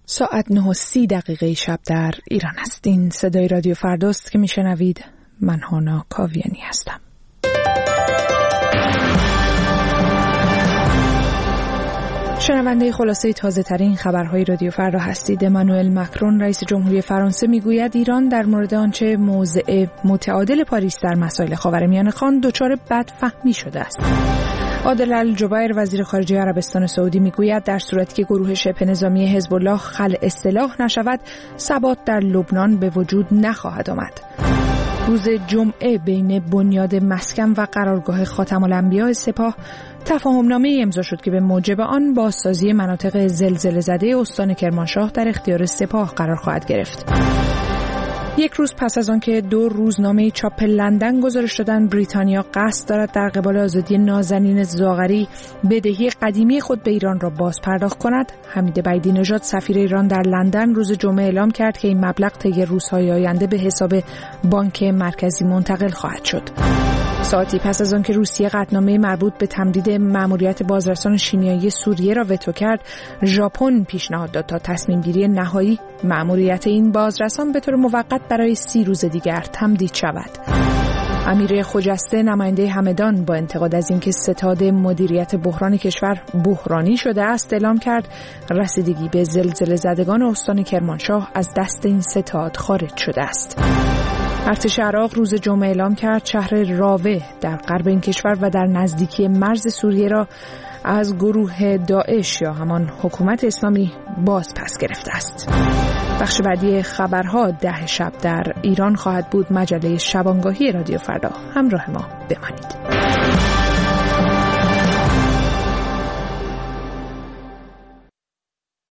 ساعت 9:30 شب در ایران است. این صدای رادیو فرداست که میشنوید. من هانا کاویانی هستم. شنونده خلاصه تازه ترین خبرهای رادیو فردا هستید. امانوئل مکرون رئیس جمهوری فرانسه میگوید ایران در مورد آنچه موضع متعادل پاریس در مسائل خاورمیانه خواند دچار بدفهمی شده است. عادل الجبیر وزیر خارجه عربستان سعودی میگوید در صورتی که گروه شبه نظامی حزب الله خلع سلاح نشود، ثبات در لبنان به وجود نخواهد آمد. روز جمعه بین بنیاد مسکن و قرارگاه خاتم الانبیاء سپاه تفاهمنامه‌ای امضا شد که به موجب آن بازسازی مناطق زلزله زده استان کرمانشاه در اختیار سپاه قرار خواهد گرفت. یک روز پس از آنکه 2 روزنامه چاپ لندن گزارش دادند بریتانیا قصد دارد در قبال آزادی نازنین زاغری بدهی قدیمی خود به ایران را باز پرداخت کند، حمید بعیدی نژاد سفیر ایران در لندن روز جمعه اعلام کرد که این مبلغ طی روزهای آینده به حساب بانک مرکزی منتقل خواهد شد. ساعتی پس از آنکه روسیه قطعنامه مربوط به تمدید مأموریت بازرسان شیمیایی سوریه را وتو کرد، ژاپن پیشنهاد داد تا تصمیم گیری نهایی مأموریت این بازرسان به طور موقت برای 30 روز دیگر تمدید شود. امیر خجسته نماینده همدان با انتقاد از اینکه ستاد مدیریت بحران کشور بحرانی شده است اعلام کرد رسیدگی به زلزله زدگان استان کرمانشاه از دست این ستاد خارج شده است. ارتش عراق روز جمعه اعلام کرد شهر راوه در غرب این کشور و در نزدیکی مرز سوریه را از گروه داعش یا همان حکومت اسلامی باز پس گرفته است. بخش بعدی خبرها 10 شب در ایران خواهد بود. مجله شبانگاهی رادیو فردا. همراه ما بمانید.